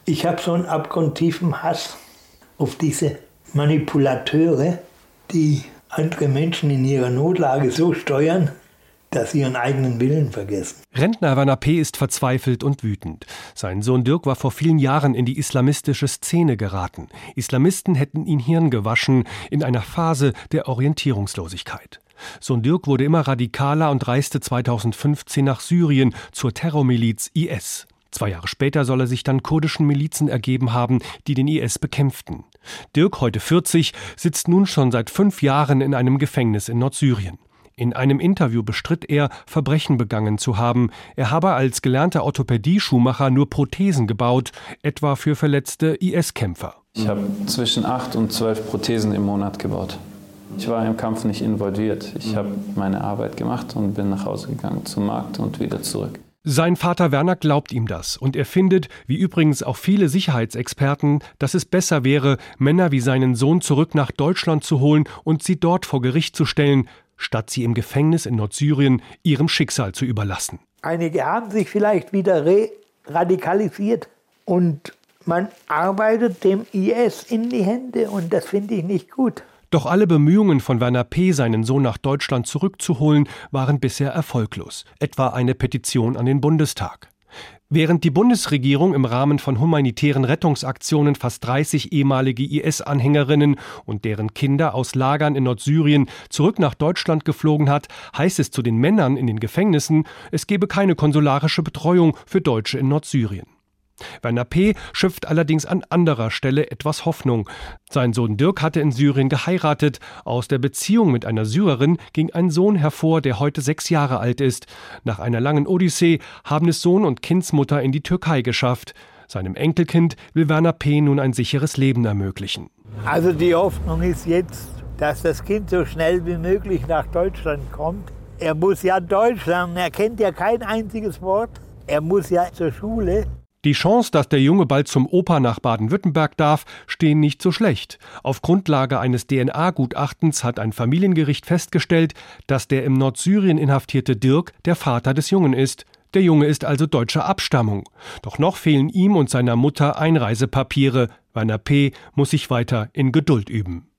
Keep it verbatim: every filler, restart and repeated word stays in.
Ich habe so einen abgrundtiefen Hass auf diese Manipulateure, die andere Menschen in ihrer Notlage so steuern, dass sie ihren eigenen Willen vergessen. Rentner Werner P. ist verzweifelt und wütend. Sein Sohn Dirk war vor vielen Jahren in die islamistische Szene geraten. Islamisten hätten ihn Hirn gewaschen in einer Phase der Orientierungslosigkeit. Sohn Dirk wurde immer radikaler und reiste zweitausendfünfzehn nach Syrien zur Terrormiliz I S. Zwei Jahre später soll er sich dann kurdischen Milizen ergeben haben, die den I S bekämpften. Dirk, heute vierzig, sitzt nun schon seit fünf Jahren in einem Gefängnis in Nordsyrien. In einem Interview bestritt er, Verbrechen begangen zu haben. Er habe als gelernter Orthopädie-Schuhmacher nur Prothesen gebaut, etwa für verletzte I S-Kämpfer. Ich habe zwischen acht und zwölf Prothesen im Monat gebaut. Ich war im Kampf nicht involviert. Ich habe meine Arbeit gemacht und bin nach Hause gegangen zum Markt und wieder zurück. Sein Vater Werner glaubt ihm das und er findet, wie übrigens auch viele Sicherheitsexperten, dass es besser wäre, Männer wie seinen Sohn zurück nach Deutschland zu holen und sie dort vor Gericht zu stellen, statt sie im Gefängnis in Nordsyrien ihrem Schicksal zu überlassen. Einige haben sich vielleicht wieder re-radikalisiert und man arbeitet dem I S in die Hände und das finde ich nicht gut. Doch alle Bemühungen von Werner P., seinen Sohn nach Deutschland zurückzuholen, waren bisher erfolglos. Etwa eine Petition an den Bundestag. Während die Bundesregierung im Rahmen von humanitären Rettungsaktionen fast dreißig ehemalige I S-Anhängerinnen und deren Kinder aus Lagern in Nordsyrien zurück nach Deutschland geflogen hat, heißt es zu den Männern in den Gefängnissen, es gebe keine konsularische Betreuung für Deutsche in Nordsyrien. Werner P. schöpft allerdings an anderer Stelle etwas Hoffnung. Sein Sohn Dirk hatte in Syrien geheiratet. Aus der Beziehung mit einer Syrerin ging ein Sohn hervor, der heute sechs Jahre alt ist. Nach einer langen Odyssee haben es Sohn und Kindsmutter in die Türkei geschafft. Seinem Enkelkind will Werner P. nun ein sicheres Leben ermöglichen. Also die Hoffnung ist jetzt, dass das Kind so schnell wie möglich nach Deutschland kommt. Er muss ja Deutsch lernen, er kennt ja kein einziges Wort. Er muss ja zur Schule. Die Chance, dass der Junge bald zum Opa nach Baden-Württemberg darf, stehen nicht so schlecht. Auf Grundlage eines D N A-Gutachtens hat ein Familiengericht festgestellt, dass der im Nordsyrien inhaftierte Dirk der Vater des Jungen ist. Der Junge ist also deutscher Abstammung. Doch noch fehlen ihm und seiner Mutter Einreisepapiere. Werner P. muss sich weiter in Geduld üben.